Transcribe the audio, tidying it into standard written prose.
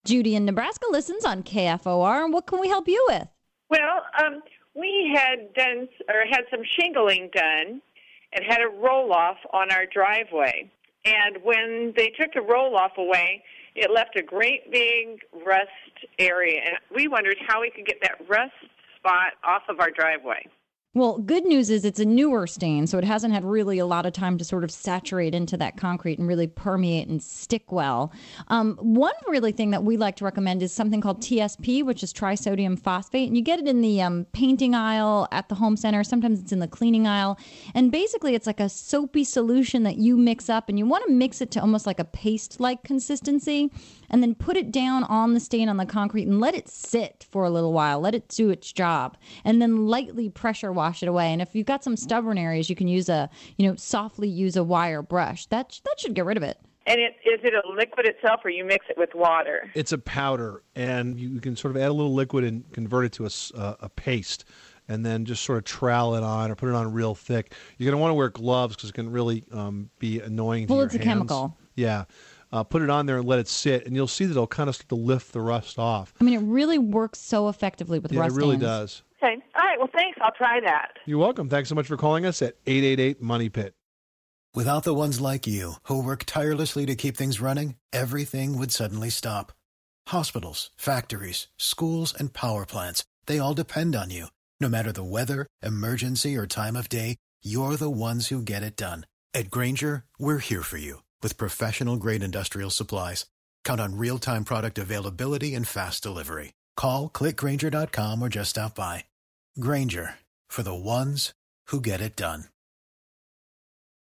Judy in Nebraska listens on KFOR, and what can we help you with? Well, we had had some shingling done and had a roll-off on our driveway. And when they took the roll-off away, it left a great big rust area. And we wondered how we could get that rust spot off of our driveway. Well, good news is it's a newer stain, so it hasn't had really a lot of time to sort of saturate into that concrete and really permeate and stick well. One really thing that we like to recommend is something called TSP, which is trisodium phosphate, and you get it in the painting aisle at the home center. Sometimes it's in the cleaning aisle, and basically it's like a soapy solution that you mix up, and you want to mix it to almost like a paste-like consistency, and then put it down on the stain on the concrete and let it sit for a little while. Let it do its job, and then lightly pressure wash it away. And if you've got some stubborn areas, you can softly use a wire brush. That should get rid of it. And is it a liquid itself, or you mix it with water? It's a powder, and you can sort of add a little liquid and convert it to a paste, and then just sort of trowel it on or put it on real thick. You're going to want to wear gloves because it can really be annoying to your hands. Well, it's a chemical. Yeah. Put it on there and let it sit, and you'll see that it'll kind of start to lift the rust off. I mean, it really works so effectively with rust stains. It really stains. does. Okay. All right. Well, thanks. I'll try that. You're welcome. Thanks so much for calling us at 888-MONEY-PIT. Without the ones like you, who work tirelessly to keep things running, everything would suddenly stop. Hospitals, factories, schools, and power plants, they all depend on you. No matter the weather, emergency, or time of day, you're the ones who get it done. At Grainger, we're here for you with professional-grade industrial supplies. Count on real-time product availability and fast delivery. Call, click Grainger.com, or just stop by. Grainger, for the ones who get it done.